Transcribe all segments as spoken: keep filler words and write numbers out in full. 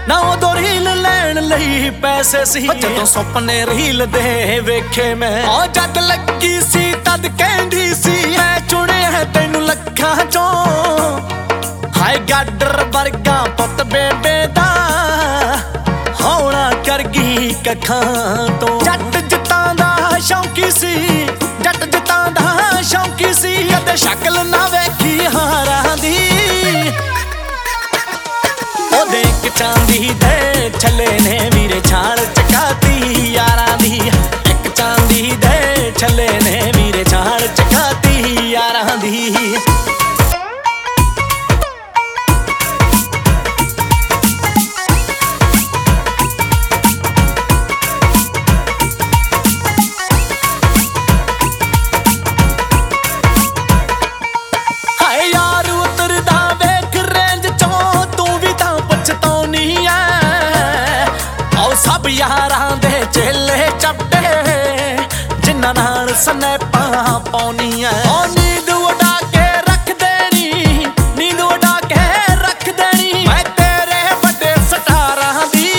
ਨਾ ਉਦੋਂ ਰੀਲ ਲੈਣ ਲਈ ਪੈਸੇ ਸੀ, ਜਦੋਂ ਸੁਪਨੇ ਰੀਲ ਦੇ ਵੇਖੇ ਮੈਂ। ਉਹ ਜਦ ਲੱਗੀ ਸੀ ਤਦ ਕਹਿੰਦੀ ਸੀ ਮੈਂ ਚੁਣਿਆ ਤੈਨੂੰ ਲੱਖਾਂ ਚੋਂ। ਹਾਏ ਗਾਡਰ ਵਰਗਾ ਪੁੱਤ ਬੇਬੇ ਦਾ ਹੌਲਾ ਕਰ ਗਈ ਕੱਖਾਂ ਤੋਂ। ਜੱਟ ਜੱਟਾਂ ਦਾ ਸ਼ੌਂਕੀ ਸੀ, ਜੱਟ ਜੱਟਾਂ ਦਾ ਸ਼ੌਂਕੀ ਸੀ, ਕਦੇ ਸ਼ਕਲ ਨਾ ਵੇਖੀ ਹਾਰਾਂ ਦੀ। ਉਹਦੇ ਇੱਕ ਚਾਂਦੀ ਦੇ ਛੱਲੇ ਨੇ ਵੀਰੇ ਛਾਲ ਚਕਾਤੀ ਯਾਰਾਂ ਦੀ। ਇੱਕ ਚਾਂਦੀ ਦੇ ਛੱਲੇ ਨੇ ਵੀਰੇ ਛਾਲ ਚਕਾਤੀ ਯਾਰਾਂ ਦੀ। ਯਾਰਾਂ ਦੇ ਚੇਲੇ ਚੱਪੇ ਜਿਨ੍ਹਾਂ ਨਾਲ ਸਨੈਪਾਂ ਪਾਉਣੀਆਂ। ਉਹ ਨੀਂਦ ਉਡਾ ਕੇ ਰੱਖ ਦੇਣੀ, ਨੀਂਦ ਉਡਾ ਕੇ ਰੱਖ ਦੇਣੀ ਮੈਂ ਤੇਰੇ ਵੱਡੇ ਸਟਾਰਾਂ ਦੀ।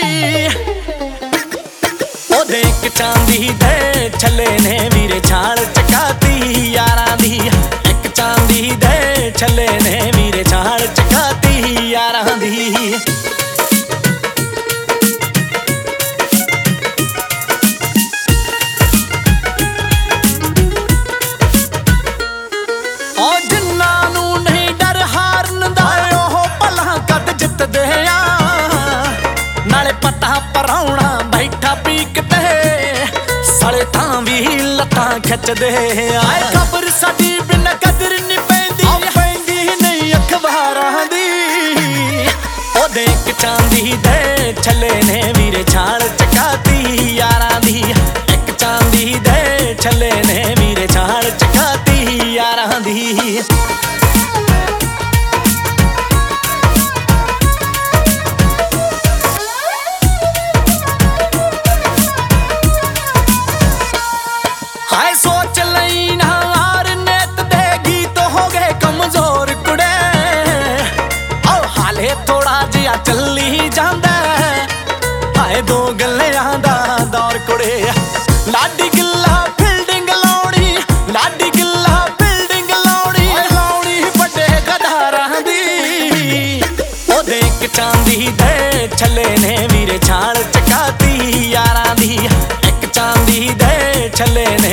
ਉਹਦੇ ਇੱਕ ਚਾਂਦੀ ਦੇ ਛੱਲੇ ਨੇ ਵੀਰੇ ਛਾਲ ਚਕਾਤੀ ਯਾਰਾਂ ਦੀ। ਇੱਕ ਚਾਂਦੀ ਦੇ ਛੱਲੇ ਨੇ ਵੀਰੇ ਛਾਲ ਚਕਾਤੀ ਯਾਰਾਂ ਦੀ। ਪਰਾਉਣਾ ਬੈਠਾ ਪੀਕ ਤੇ ਸਾਲੇ ਤਾਂ ਵੀ ਲੱਤਾਂ ਖਿੱਚਦੇ। ਆਏ ਖਬਰ ਸਾਡੀ ਬਿਨ ਕਦਰ ਨੀ ਪੈਂਦੀ, ਪੈਂਦੀ ਨਹੀਂ ਅਖਬਾਰਾਂ ਦੀ। ਉਹਦੇ ਇੱਕ ਚਾਂਦੀ ਦੇ ਛੱਲੇ ਨੇ ਵੀਰੇ ਛਾਲ ਚਕਾਤੀ ਯਾਰਾਂ ਦੀ। ਇੱਕ ਚਾਂਦੀ ਦੇ ਛੱਲੇ ਨੇ ਵੀਰੇ ਛਾਲ ਚਕਾਤੀ ਯਾਰਾਂ ਦੀ। ਹਾਏ ਸੋਚ ਲਈ ਨਾ ਹਾਰ ਨੇਤ ਦੇ ਗੀਤ ਹੋ ਗਏ ਕਮਜ਼ੋਰ ਕੁੜੇ। ਆਹ ਹਾਲੇ ਥੋੜਾ ਜਿਹਾ ਚੱਲੀ ਜਾਂਦਾ। ਹਾਏ ਦੋ ਗੱਲਿਆਂ ਦਾ ਦੌਰ ਕੁੜੇ। ਲਾਡੀ ਗਿੱਲਾ ਫੀਲਡਿੰਗ ਲਾਉਣੀ, ਲਾਡੀ ਗਿੱਲਾ ਫੀਲਡਿੰਗ ਲਾਉਣੀ, ਲਾਉਣੀ ਵੱਡੇ ਗਦਾਰਾਂ ਦੀ। ਉਹਦੇ ਇੱਕ ਚਾਂਦੀ ਦੇ ਛੱਲੇ ਨੇ ਵੀਰੇ ਛਾਲ ਚਕਾਤੀ ਯਾਰਾਂ ਦੀ। ਇੱਕ ਚਾਂਦੀ ਦੇ ਛੱਲੇ ਨੇ